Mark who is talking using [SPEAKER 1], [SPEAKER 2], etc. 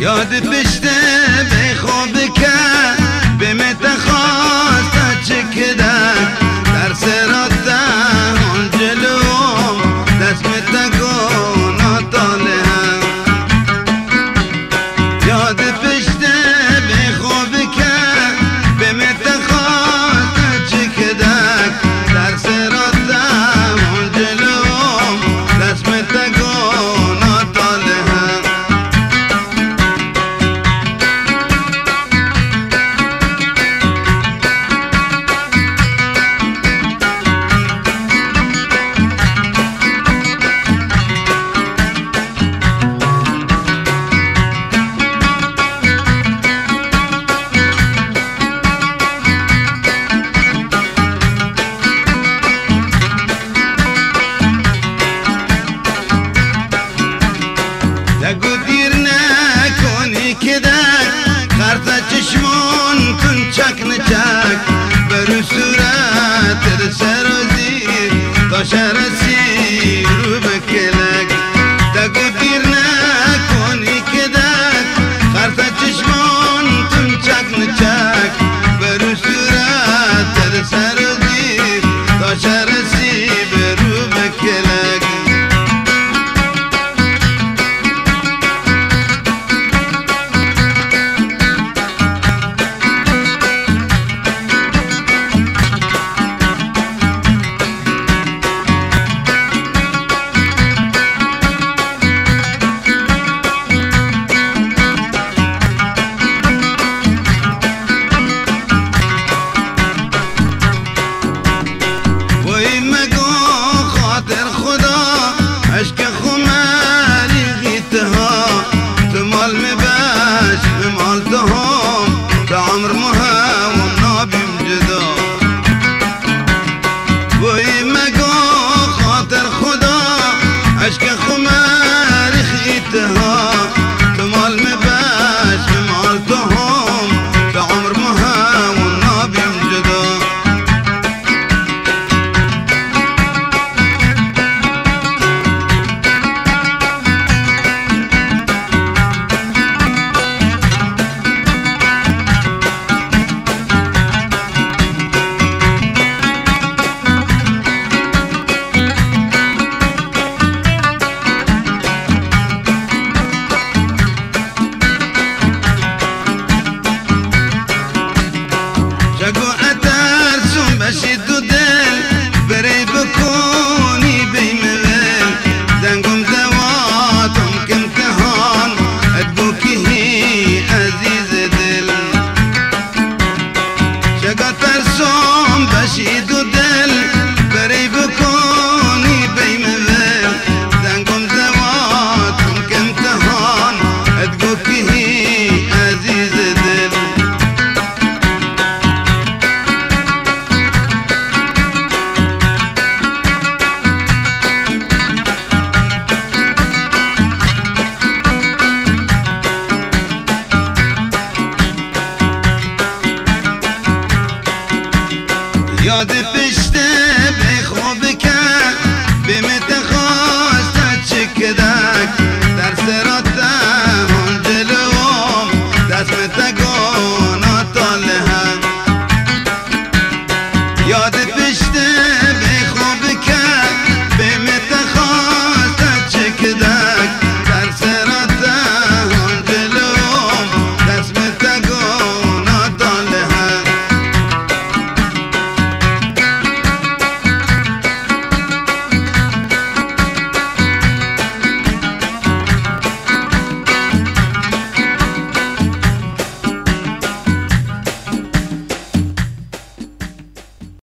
[SPEAKER 1] یاد پشته به خواب که به متخواست چکدن در سرات آن جلو دست متگون آتاله هم یاد پشته به خواب که به متخواست چکدن در سرات آن جلو دست متگون آتاله هم نگو دیر نکنی که در خرد چشمون کن چک نچک برو صورت سر و زیر تا شرسی رو بکلک نگو دیر نکنی که در خرد چشمون کن چک نچک برو صورت سر و زیر تا شرسی برو بکلک عشق خماری غیتها تو مال میباش مال تو هم تو عمر مها و نابیم جدا وی مگو خاطر خدا عشق